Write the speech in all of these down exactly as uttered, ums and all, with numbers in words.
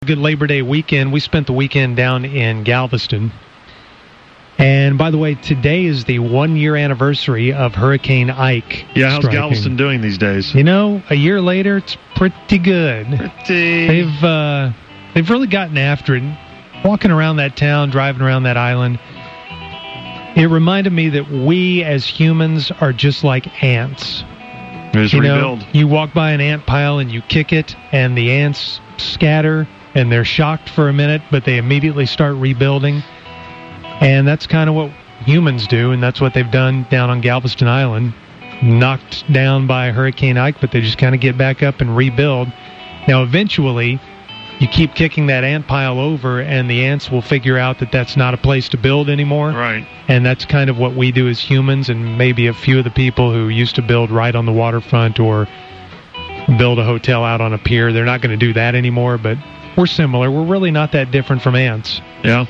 Good Labor Day weekend. We spent the weekend down in Galveston. And by the way, today is the one-year anniversary of Hurricane Ike. Yeah, how's striking. Galveston doing these days? You know, a year later, it's pretty good. Pretty. They've uh, they've really gotten after it. Walking around that town, driving around that island, it reminded me that we as humans are just like ants. Just you rebuild. know, you walk by an ant pile and you kick it, and the ants scatter, and they're shocked for a minute, but they immediately start rebuilding. And that's kind of what humans do, and that's what they've done down on Galveston Island. Knocked down by Hurricane Ike, but they just kind of get back up and rebuild. Now, eventually, you keep kicking that ant pile over, and the ants will figure out that that's not a place to build anymore. Right. And that's kind of what we do as humans, and maybe a few of the people who used to build right on the waterfront or build a hotel out on a pier. They're not going to do that anymore, but we're similar. We're really not that different from ants. Yeah.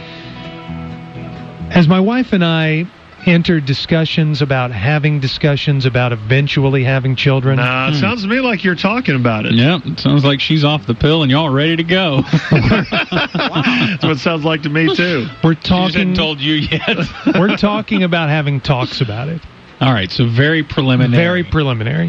As my wife and I entered discussions about having discussions about eventually having children. Nah, it Hmm. sounds to me like you're talking about it. Yeah, it sounds like she's off the pill and y'all ready to go. That's what it sounds like to me, too. We're She just talking. hadn't told you yet. We're talking about having talks about it. All right, so very preliminary. Very preliminary.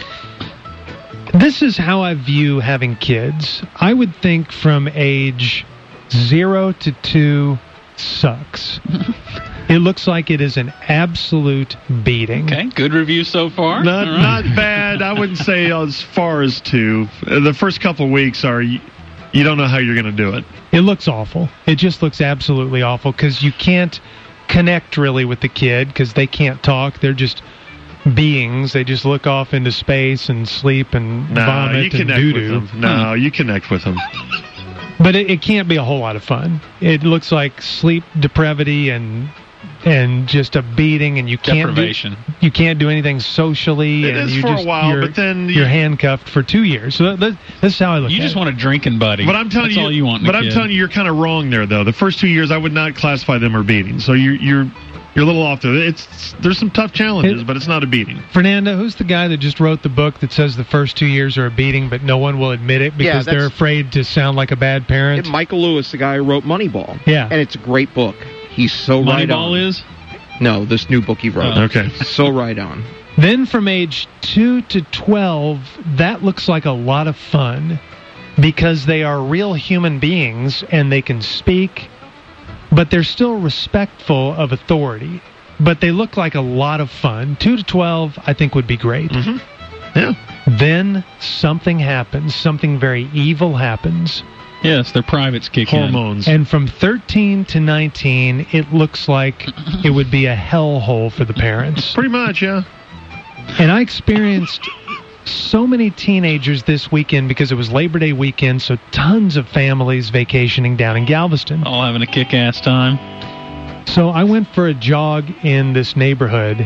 This is how I view having kids. I would think from age zero to two sucks. It looks like it is an absolute beating. Okay, good review so far. Not All right. not bad. I wouldn't say as far as two. The first couple of weeks are, you, you don't know how you're going to do it. It looks awful. It just looks absolutely awful because you can't connect really with the kid because they can't talk. They're just beings. They just look off into space and sleep and No, vomit you and connect doo-doo. with them. No, you connect with them. But it, it can't be a whole lot of fun. It looks like sleep depravity and and just a beating, and you can't Deprivation. do, you can't do anything socially. It and is you for a just, while, you're, but then you- you're handcuffed for two years. So that, that, that's how I look You at just it. want a drinking buddy. But I'm telling That's you, all you want in a but I'm kid. telling you, you're kind of wrong there, though. The first two years, I would not classify them as beating. So you're you're you're a little off there. It's there's some tough challenges, It- but it's not a beating. Fernando, who's the guy that just wrote the book that says the first two years are a beating, but no one will admit it Yeah, because they're that's- afraid to sound like a bad parent? Michael Lewis, the guy who wrote Moneyball. Yeah. And it's a great book. He's so right on. Moneyball is? No, this new book he wrote. Oh. Okay. So right on. Then from age two to twelve, that looks like a lot of fun because they are real human beings and they can speak, but they're still respectful of authority. But they look like a lot of fun. two to twelve, I think, would be great. Mm-hmm. Yeah. Then something happens. Something very evil happens. Yes, their privates kick Hormones. And from thirteen to nineteen, it looks like it would be a hellhole for the parents. Pretty much, yeah. And I experienced so many teenagers this weekend because it was Labor Day weekend, so tons of families vacationing down in Galveston. in. All having a kick-ass time. So I went for a jog in this neighborhood,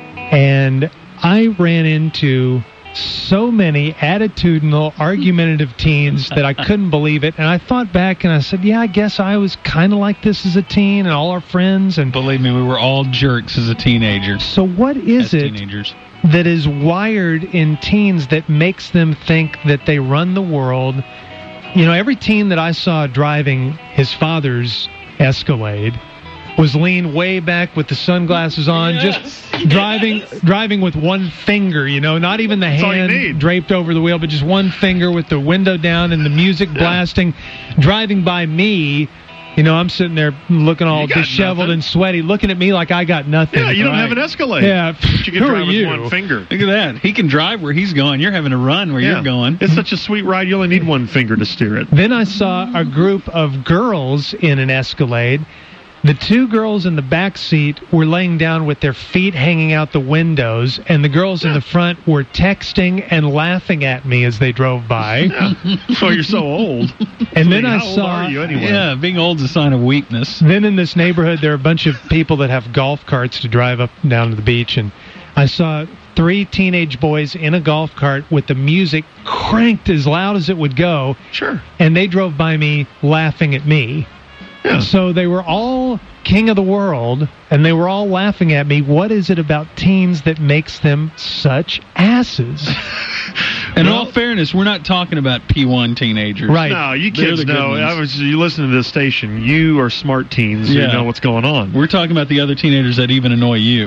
and I ran into so many attitudinal, argumentative teens that I couldn't believe it. And I thought back and I said, yeah, I guess I was kind of like this as a teen and all our friends. And Believe me, we were all jerks as a teenager. so what is as it teenagers. that is wired in teens that makes them think that they run the world? You know, every teen that I saw driving his father's Escalade was leaned way back with the sunglasses on, Yes, just driving driving with one finger, you know, not even the all you hand need. draped over the wheel, but just one finger with the window down and the music blasting, driving by me. You know, I'm sitting there looking all You got disheveled nothing. and sweaty, looking at me like I got nothing. Yeah, you don't Right. have an Escalade. Yeah, But you can who drive are with you? one finger. Look at that. He can drive where he's going. You're having to run where Yeah. you're going. It's such a sweet ride, you only need one finger to steer it. Then I saw a group of girls in an Escalade. The two girls in the back seat were laying down with their feet hanging out the windows, and the girls in the front were texting and laughing at me as they drove by. Yeah. Oh, you're so old. And then I How old saw... are you anyway? Yeah, being old's a sign of weakness. Then in this neighborhood, there are a bunch of people that have golf carts to drive up and down to the beach, and I saw three teenage boys in a golf cart with the music cranked as loud as it would go, Sure. and they drove by me laughing at me. Yeah. So they were all king of the world, and they were all laughing at me. What is it about teens that makes them such asses? And Well- in all fairness, we're not talking about P one teenagers. Right. No, you They're kids the good know. ones. I was, you listen to this station. You are smart teens. You Yeah. know what's going on. We're talking about the other teenagers that even annoy you.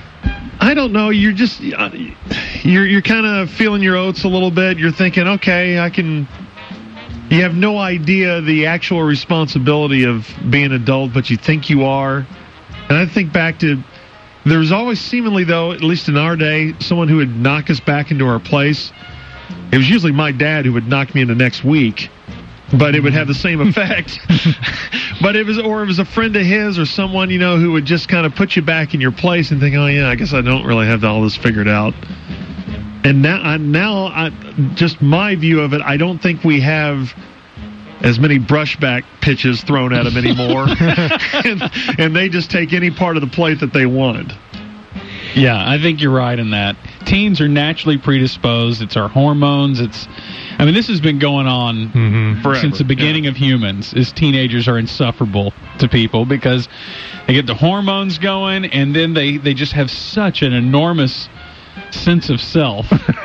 I don't know. You're just uh, you're you're kind of feeling your oats a little bit. You're thinking, okay, I can. You have no idea the actual responsibility of being an adult, but you think you are. And I think back to there's always seemingly, though, at least in our day, someone who would knock us back into our place. It was usually my dad who would knock me into next week, but it would have the same effect. But it was, or it was a friend of his or someone, you know, who would just kind of put you back in your place and think, oh yeah, I guess I don't really have all this figured out. And now, I, now, I, just my view of it, I don't think we have as many brushback pitches thrown at them anymore, and, and they just take any part of the plate that they want. Yeah, I think you're right in that. Teens are naturally predisposed. It's our hormones. It's, I mean, this has been going on Mm-hmm. Forever, since the beginning yeah. of humans. Is teenagers are insufferable to people because they get the hormones going, and then they, they just have such an enormous sense of self.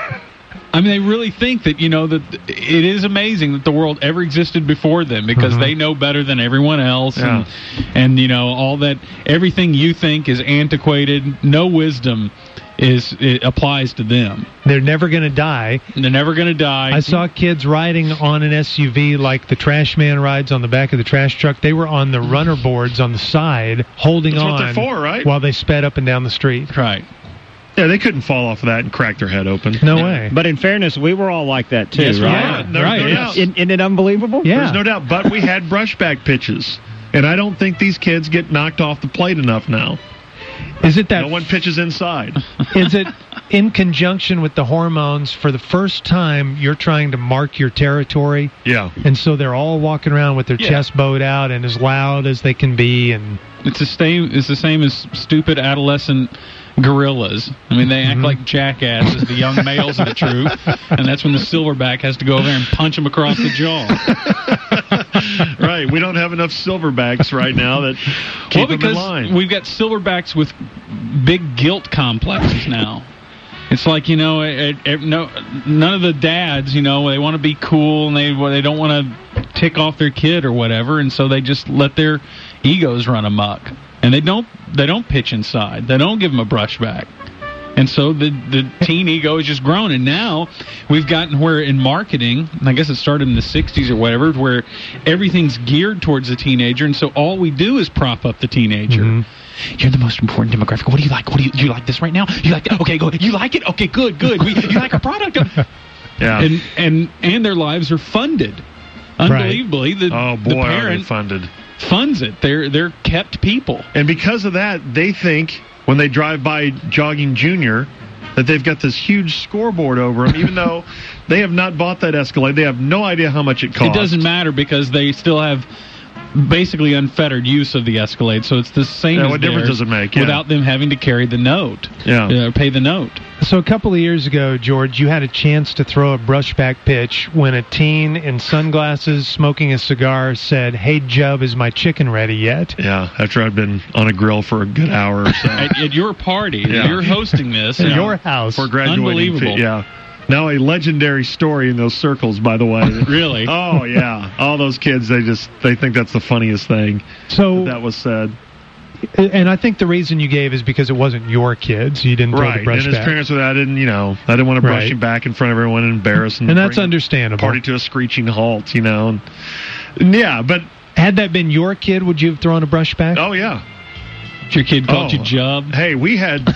I mean, they really think that, you know, that it is amazing that the world ever existed before them because Mhm. they know better than everyone else. Yeah. And, and, you know, all that, everything you think is antiquated. No wisdom is, it applies to them. They're never going to die. They're never going to die. I saw kids riding on an S U V like the trash man rides on the back of the trash truck. They were on the runner boards on the side, holding That's on what they're for, right? while they sped up and down the street. Right. Yeah, they couldn't fall off of that and crack their head open. No way. But in fairness, we were all like that too, Yes, we right? were. no, Right, no yes. doubt. Isn't, isn't it unbelievable? Yeah. There's no doubt. But we had brushback pitches, and I don't think these kids get knocked off the plate enough now. Is it that No one pitches inside. is it in conjunction with the hormones for the first time you're trying to mark your territory, Yeah. and so they're all walking around with their Yeah. chest bowed out and as loud as they can be, and It's the same. It's the same as stupid adolescent gorillas. I mean, they act Mhm. like jackasses, the young males of the troop, and that's when the silverback has to go over there and punch them across the jaw. Right. We don't have enough silverbacks right now that keep well, them in because line. we've got silverbacks with big guilt complexes now. It's like, you know, it, it, no, none of the dads, you know, they want to be cool and they they don't want to tick off their kid or whatever, and so they just let their egos run amok, and they don't they don't pitch inside. They don't give them a brushback. And so the the teen ego has just grown, and now we've gotten where in marketing, and I guess it started in the sixties or whatever, where everything's geared towards the teenager, and so all we do is prop up the teenager. Mhm. You're the most important demographic. What do you like? What do you do? You like this right now? You like that? Okay, go. You like it? Okay, good, good. We, you like our product? Yeah. And and and their lives are funded. Unbelievably, the, oh, the boy, are they parent funded. funds it. They're they're kept people. And because of that, they think when they drive by Jogging Junior that they've got this huge scoreboard over them, even though they have not bought that Escalade. They have no idea how much it costs. It doesn't matter because they still have basically unfettered use of the Escalade, so it's the same Yeah, as what difference theirs does it make? Yeah. without them having to carry the note, Yeah. uh, pay the note. So a couple of years ago, George, you had a chance to throw a brushback pitch when a teen in sunglasses smoking a cigar said, "Hey, Jub, is my chicken ready yet?" Yeah, after I'd been on a grill for a good hour or so. At, at your party, Yeah. you're hosting this. In and- your house. For graduating. Unbelievable. fe- Yeah. Now a legendary story in those circles, by the way. Really? Oh, yeah. All those kids, they just, they think that's the funniest thing So, that was said. and I think the reason you gave is because it wasn't your kids. You didn't throw Right. the And his brushback. parents were, I didn't, you know, I didn't want to brush Right. him back in front of everyone and embarrass him. And that's bring the understandable. Party to a screeching halt, you know. And, and yeah, but, Had that been your kid, would you have thrown a brushback? oh, yeah. Your kid called Oh. you Jub. Hey, we had,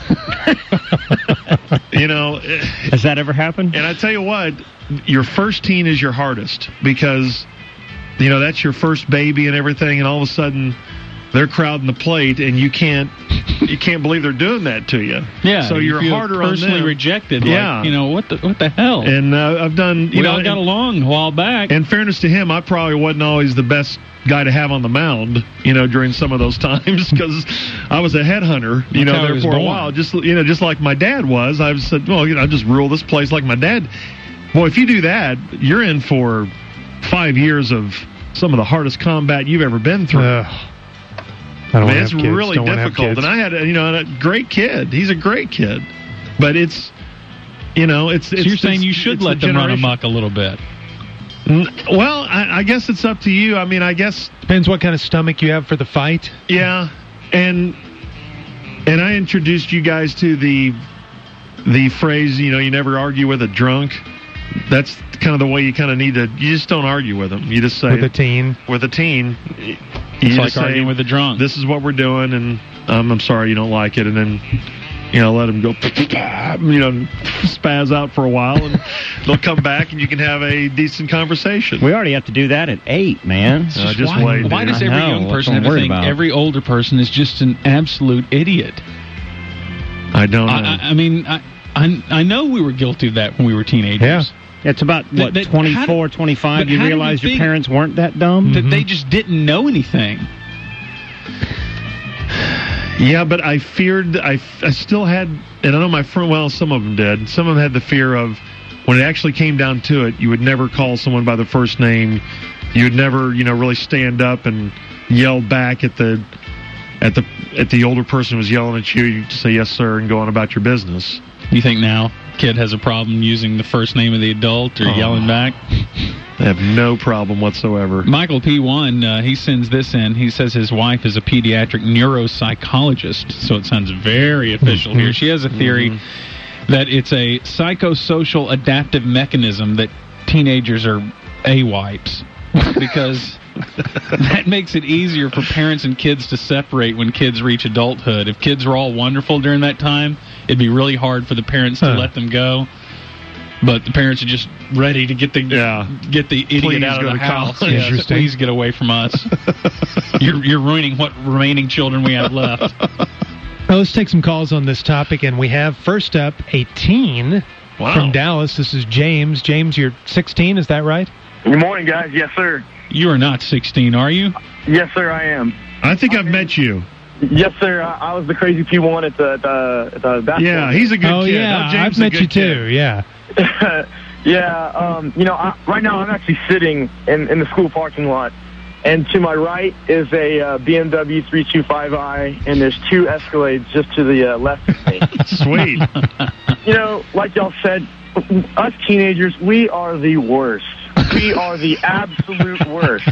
you know, eh, Has that ever happened? and I tell you what, your first teen is your hardest because, you know, that's your first baby and everything, and all of a sudden they're crowding the plate, and you can't, you can't believe they're doing that to you. Yeah. So you you're feel harder on personally them. rejected. Yeah. Like, you know, what the what the hell? And uh, I've done, you we know, all got and- along a while back. in fairness to him, I probably wasn't always the best guy to have on the mound, you know, during some of those times because I was a headhunter, you That's how know, he there was for a born. while. Just you know, just like my dad was. I said, well, you know, I just rule this place like my dad. Well, if you do that, you're in for five years of some of the hardest combat you've ever been through. Ugh. I don't I mean, want it's to have kids. really Don't want to have difficult. kids. And I had, a, you know, a great kid. He's a great kid, but it's you know, it's. it's so you're saying it's, you should it's let the them run generation. amok a little bit. Well, I, I guess it's up to you. I mean, I guess depends what kind of stomach you have for the fight. Yeah, and and I introduced you guys to the the phrase, you know, you never argue with a drunk. That's kind of the way you kind of need to. You just don't argue with them. You just say with a teen. With a teen, you it's just like say, arguing with a drunk. This is what we're doing, and um, I'm sorry you don't like it, and then. You know, let them go, you know, spaz out for a while, and they'll come back, and you can have a decent conversation. We already have to do that at eight, man. Uh, just why, wait. Why dude. does every I know, young that's person what I'm have to worried think about. every older person is just an absolute idiot? I don't know. I, I, I mean, I, I I know we were guilty of that when we were teenagers. Yeah. It's about, what, That- that- twenty-four, how do- twenty-five? but You how do you realize your think- parents weren't that dumb? That they just didn't know anything. Yeah, but I feared, I, I still had, and I know my friend, well, some of them did. Some of them had the fear of when it actually came down to it, you would never call someone by their first name. You would never, you know, really stand up and yell back at the, at the, at the older person who was yelling at you. You just say yes, sir, and go on about your business. You think now kid has a problem using the first name of the adult or Oh. yelling back? I have no problem whatsoever. Michael P. one, uh, he sends this in. He says his wife is a pediatric neuropsychologist, so it sounds very official here. She has a theory Mm-hmm. that it's a psychosocial adaptive mechanism that teenagers are A-wipes because that makes it easier for parents and kids to separate when kids reach adulthood. If kids were all wonderful during that time, it'd be really hard for the parents to Huh. let them go. But the parents are just ready to get the Yeah. get the idiot Please out of go the to house. college. Yes, Interesting. please get away from us. you're you're ruining what remaining children we have left. Well, let's take some calls on this topic, and we have first up a teen Wow. from Dallas. This is James. James, you're sixteen, is that right? Good morning, guys. Yes, sir. You are not sixteen, are you? Yes, sir, I am. I think I've met you. Yes, sir. I, I was the crazy P one at the, at the, at the basketball. Yeah, he's a good oh, kid. yeah, Oh, James I've is a met good you kid. too, yeah. yeah, um, you know, I, right now I'm actually sitting in, in the school parking lot, and to my right is a uh, B M W three twenty-five i, and there's two Escalades just to the uh, left of me. Sweet. You know, like y'all said, us teenagers, we are the worst. We are the absolute worst.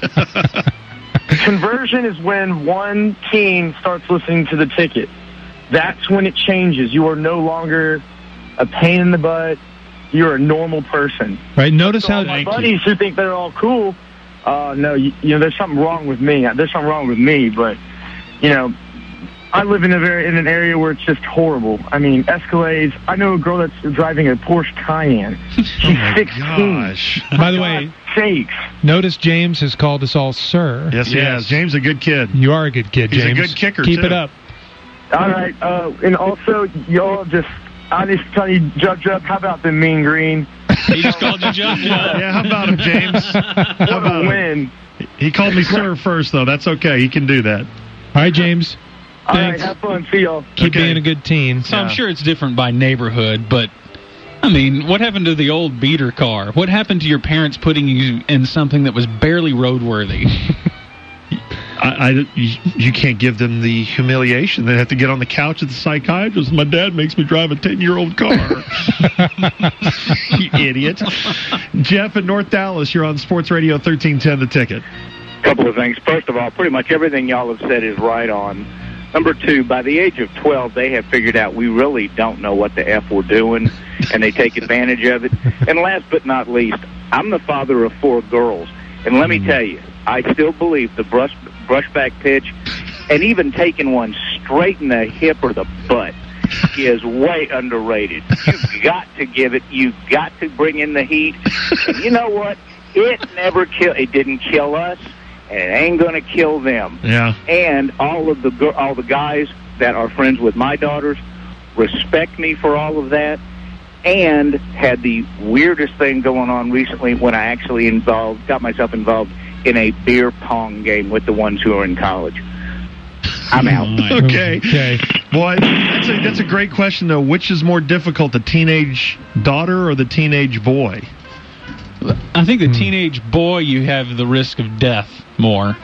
Conversion is when one teen starts listening to the ticket. That's when it changes. You are no longer a pain in the butt. You're a normal person. Right, notice So how... my buddies who think they're all cool, uh, no, you, you know, there's something wrong with me. There's something wrong with me, but, you know, I live in a very in an area where it's just horrible. I mean, Escalades. I know a girl that's driving a Porsche Cayenne. She's Oh my sixteen. gosh. By the For way, God's sakes. notice James has called us all sir. Yes, he Yes. has. James is a good kid. You are a good kid, He's a James. good kicker, Keep too. it up. All right, uh, and also y'all just. I just tell you, Judge Judd, how about the Mean Green? He just called you Judge Judd. Yeah, how about him, James? How What about a him? win! He called me sir first, though. That's okay. He can do that. All right, James. All right, Thanks. have fun. See y'all. Keep Okay. being a good teen. So I'm Yeah. sure it's different by neighborhood, but I mean, what happened to the old beater car? What happened to your parents putting you in something that was barely roadworthy? I, I, you, you can't give them the humiliation. They have to get on the couch at the psychiatrist. My dad makes me drive a ten-year-old car. You idiot. Jeff in North Dallas, you're on Sports Radio thirteen ten, The Ticket. Couple of things. First of all, pretty much everything y'all have said is right on. Number two, by the age of twelve, they have figured out we really don't know what the F we're doing, and they take advantage of it. And last but not least, I'm the father of four girls, and let me tell you, I still believe the brush brushback pitch, and even taking one straight in the hip or the butt, is way underrated. You've got to give it. You've got to bring in the heat. And you know what? It never kill. It didn't kill us, and it ain't gonna kill them. Yeah. And all of the gir- all the guys that are friends with my daughters respect me for all of that. And had the weirdest thing going on recently when I actually involved, got myself involved in a beer pong game with the ones who are in college. I'm out. Okay. Okay. Boy, that's a, that's a great question, though. Which is more difficult, the teenage daughter or the teenage boy? I think the teenage boy, you have the risk of death more.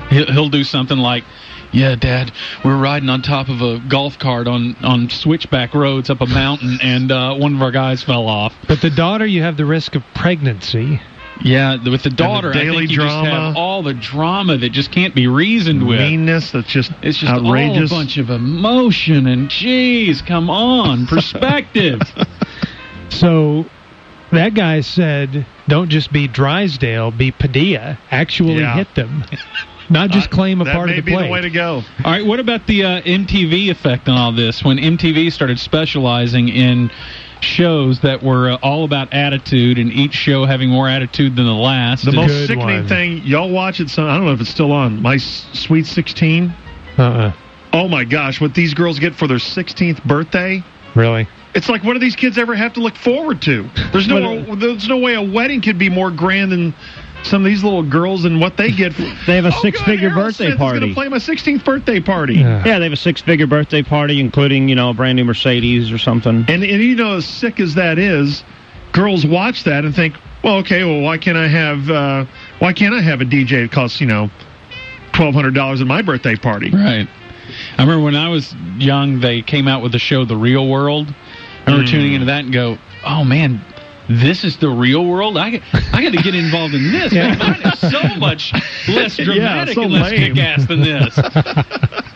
He'll, he'll do something like, "Yeah, Dad, we're riding on top of a golf cart on, on switchback roads up a mountain, and uh, one of our guys fell off." But the daughter, you have the risk of pregnancy. Yeah, with the daughter, daily I think you drama. just have all the drama that just can't be reasoned with. Meanness that's just It's just outrageous. all a bunch of emotion and, geez, come on, perspective. So that guy said, don't just be Drysdale, be Padilla. Actually Yeah. hit them. Not just Uh, claim a that part may of the be play. the way to go. All right, what about the uh, M T V effect on all this? When M T V started specializing in shows that were uh, all about attitude, and each show having more attitude than the last. The and- most Good sickening one. thing, y'all watch it, son, I don't know if it's still on, My S- Sweet sixteen. Uh-uh. Oh, my gosh, what these girls get for their sixteenth birthday. Really? It's like, what do these kids ever have to look forward to? There's no there's no way a wedding could be more grand than some of these little girls and what they get. They have a Oh, six-figure God, birthday Aerosmith is party. going to play my sixteenth birthday party. Yeah. Yeah, they have a six-figure birthday party, including, you know, a brand new Mercedes or something. And, and you know, as sick as that is, girls watch that and think, well, okay, well, why can't I have uh, why can't I have a D J that costs, you know, twelve hundred dollars at my birthday party? Right. I remember when I was young, they came out with the show The Real World. I remember Mm. tuning into that and go, oh, man, this is the real world? I, got- I got to get involved in this. Yeah. Mine is so much less Yeah, dramatic so and less lame. kick-ass than this.